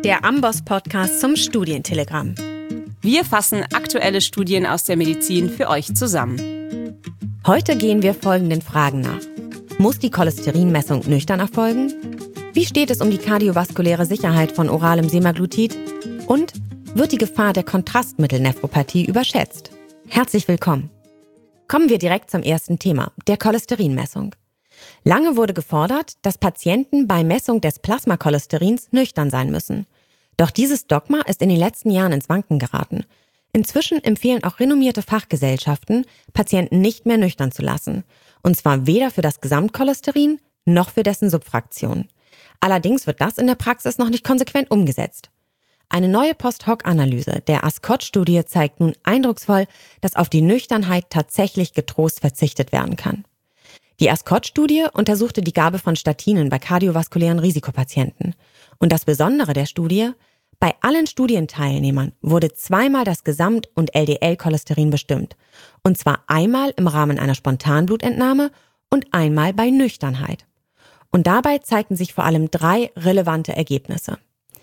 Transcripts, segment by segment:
der Amboss-Podcast zum Studientelegramm. Wir fassen aktuelle Studien aus der Medizin für euch zusammen. Heute gehen wir folgenden Fragen nach. Muss die Cholesterinmessung nüchtern erfolgen? Wie steht es um die kardiovaskuläre Sicherheit von oralem Semaglutid? Und wird die Gefahr der Kontrastmittelnephropathie überschätzt? Herzlich willkommen. Kommen wir direkt zum ersten Thema, der Cholesterinmessung. Lange wurde gefordert, dass Patienten bei Messung des Plasmacholesterins nüchtern sein müssen. Doch dieses Dogma ist in den letzten Jahren ins Wanken geraten. Inzwischen empfehlen auch renommierte Fachgesellschaften, Patienten nicht mehr nüchtern zu lassen. Und zwar weder für das Gesamtcholesterin noch für dessen Subfraktion. Allerdings wird das in der Praxis noch nicht konsequent umgesetzt. Eine neue Post-Hoc-Analyse der ASCOT-Studie zeigt nun eindrucksvoll, dass auf die Nüchternheit tatsächlich getrost verzichtet werden kann. Die ASCOT-Studie untersuchte die Gabe von Statinen bei kardiovaskulären Risikopatienten. Und das Besondere der Studie: Bei allen Studienteilnehmern wurde zweimal das Gesamt- und LDL-Cholesterin bestimmt. Und zwar einmal im Rahmen einer Spontanblutentnahme und einmal bei Nüchternheit. Und dabei zeigten sich vor allem 3 relevante Ergebnisse.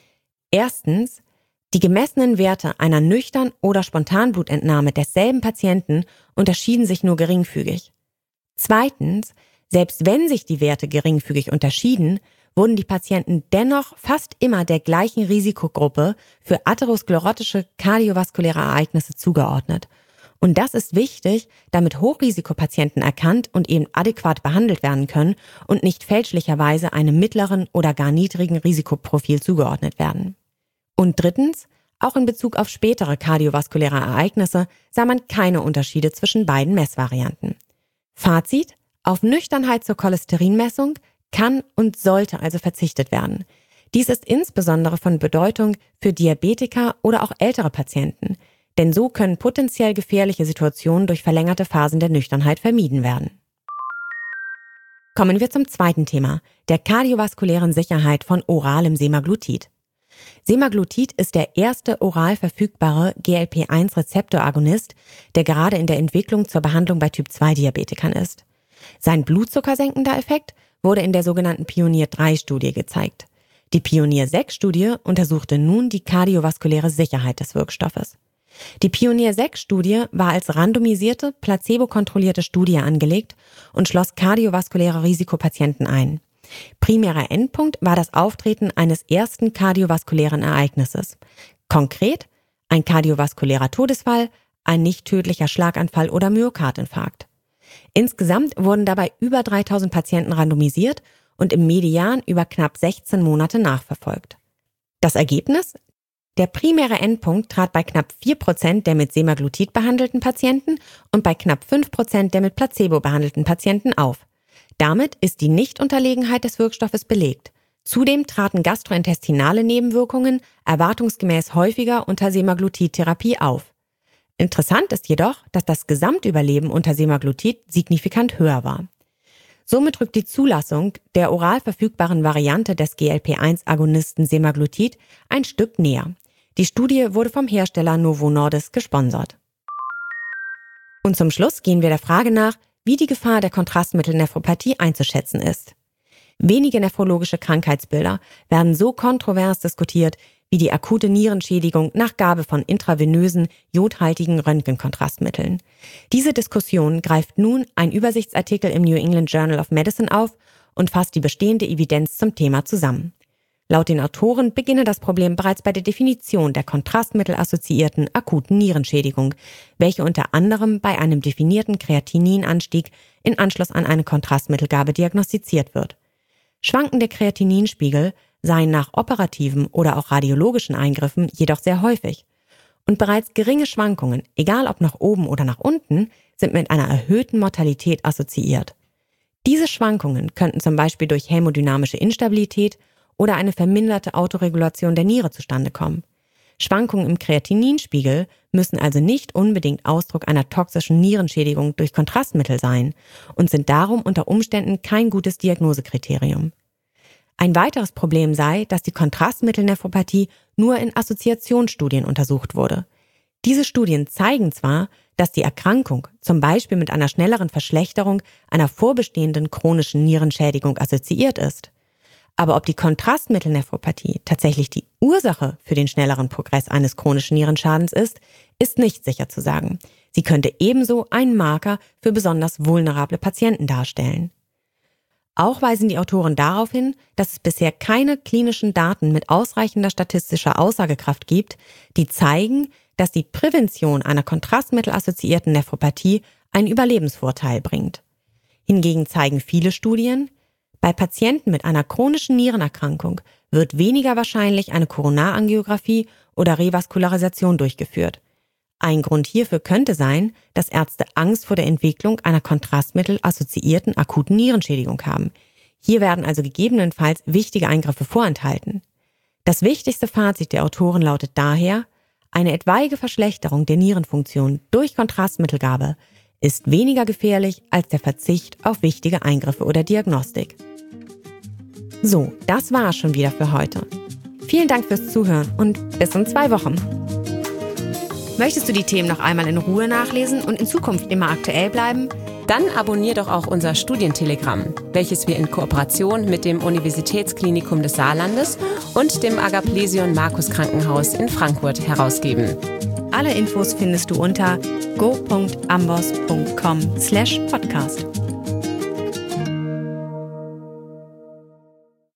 Erstens: Die gemessenen Werte einer Nüchtern- oder Spontanblutentnahme desselben Patienten unterschieden sich nur geringfügig. Zweitens: Selbst wenn sich die Werte geringfügig unterschieden, wurden die Patienten dennoch fast immer der gleichen Risikogruppe für atherosklerotische kardiovaskuläre Ereignisse zugeordnet. Und das ist wichtig, damit Hochrisikopatienten erkannt und eben adäquat behandelt werden können und nicht fälschlicherweise einem mittleren oder gar niedrigen Risikoprofil zugeordnet werden. Und drittens: Auch in Bezug auf spätere kardiovaskuläre Ereignisse sah man keine Unterschiede zwischen beiden Messvarianten. Fazit: Auf Nüchternheit zur Cholesterinmessung kann und sollte also verzichtet werden. Dies ist insbesondere von Bedeutung für Diabetiker oder auch ältere Patienten, denn so können potenziell gefährliche Situationen durch verlängerte Phasen der Nüchternheit vermieden werden. Kommen wir zum zweiten Thema, der kardiovaskulären Sicherheit von oralem Semaglutid. Semaglutid ist der erste oral verfügbare GLP-1-Rezeptoragonist, der gerade in der Entwicklung zur Behandlung bei Typ-2-Diabetikern ist. Sein blutzuckersenkender Effekt wurde in der sogenannten Pionier-3-Studie gezeigt. Die Pionier-6-Studie untersuchte nun die kardiovaskuläre Sicherheit des Wirkstoffes. Die Pionier-6-Studie war als randomisierte, placebo-kontrollierte Studie angelegt und schloss kardiovaskuläre Risikopatienten ein. Primärer Endpunkt war das Auftreten eines ersten kardiovaskulären Ereignisses. Konkret ein kardiovaskulärer Todesfall, ein nicht tödlicher Schlaganfall oder Myokardinfarkt. Insgesamt wurden dabei über 3000 Patienten randomisiert und im Median über knapp 16 Monate nachverfolgt. Das Ergebnis? Der primäre Endpunkt trat bei knapp 4% der mit Semaglutid behandelten Patienten und bei knapp 5% der mit Placebo behandelten Patienten auf. Damit ist die Nichtunterlegenheit des Wirkstoffes belegt. Zudem traten gastrointestinale Nebenwirkungen erwartungsgemäß häufiger unter Semaglutid-Therapie auf. Interessant ist jedoch, dass das Gesamtüberleben unter Semaglutid signifikant höher war. Somit rückt die Zulassung der oral verfügbaren Variante des GLP-1-Agonisten Semaglutid ein Stück näher. Die Studie wurde vom Hersteller Novo Nordisk gesponsert. Und zum Schluss gehen wir der Frage nach, wie die Gefahr der Kontrastmittelnephropathie einzuschätzen ist. Wenige nephrologische Krankheitsbilder werden so kontrovers diskutiert wie die akute Nierenschädigung nach Gabe von intravenösen, jodhaltigen Röntgenkontrastmitteln. Diese Diskussion greift nun ein Übersichtsartikel im New England Journal of Medicine auf und fasst die bestehende Evidenz zum Thema zusammen. Laut den Autoren beginne das Problem bereits bei der Definition der kontrastmittelassoziierten akuten Nierenschädigung, welche unter anderem bei einem definierten Kreatininanstieg in Anschluss an eine Kontrastmittelgabe diagnostiziert wird. Schwankende Kreatininspiegel seien nach operativen oder auch radiologischen Eingriffen jedoch sehr häufig. Und bereits geringe Schwankungen, egal ob nach oben oder nach unten, sind mit einer erhöhten Mortalität assoziiert. Diese Schwankungen könnten zum Beispiel durch hämodynamische Instabilität oder eine verminderte Autoregulation der Niere zustande kommen. Schwankungen im Kreatininspiegel müssen also nicht unbedingt Ausdruck einer toxischen Nierenschädigung durch Kontrastmittel sein und sind darum unter Umständen kein gutes Diagnosekriterium. Ein weiteres Problem sei, dass die Kontrastmittelnephropathie nur in Assoziationsstudien untersucht wurde. Diese Studien zeigen zwar, dass die Erkrankung zum Beispiel mit einer schnelleren Verschlechterung einer vorbestehenden chronischen Nierenschädigung assoziiert ist. Aber ob die Kontrastmittelnephropathie tatsächlich die Ursache für den schnelleren Progress eines chronischen Nierenschadens ist nicht sicher zu sagen. Sie könnte ebenso einen Marker für besonders vulnerable Patienten darstellen. Auch weisen die Autoren darauf hin, dass es bisher keine klinischen Daten mit ausreichender statistischer Aussagekraft gibt, die zeigen, dass die Prävention einer kontrastmittelassoziierten Nephropathie einen Überlebensvorteil bringt. Hingegen zeigen viele Studien, bei Patienten mit einer chronischen Nierenerkrankung wird weniger wahrscheinlich eine Koronarangiographie oder Revaskularisation durchgeführt. Ein Grund hierfür könnte sein, dass Ärzte Angst vor der Entwicklung einer kontrastmittelassoziierten akuten Nierenschädigung haben. Hier werden also gegebenenfalls wichtige Eingriffe vorenthalten. Das wichtigste Fazit der Autoren lautet daher, eine etwaige Verschlechterung der Nierenfunktion durch Kontrastmittelgabe ist weniger gefährlich als der Verzicht auf wichtige Eingriffe oder Diagnostik. So, das war es schon wieder für heute. Vielen Dank fürs Zuhören und bis in 2 Wochen. Möchtest du die Themen noch einmal in Ruhe nachlesen und in Zukunft immer aktuell bleiben? Dann abonnier doch auch unser Studientelegramm, welches wir in Kooperation mit dem Universitätsklinikum des Saarlandes und dem Agaplesion Markus Krankenhaus in Frankfurt herausgeben. Alle Infos findest du unter go.ambos.com/podcast.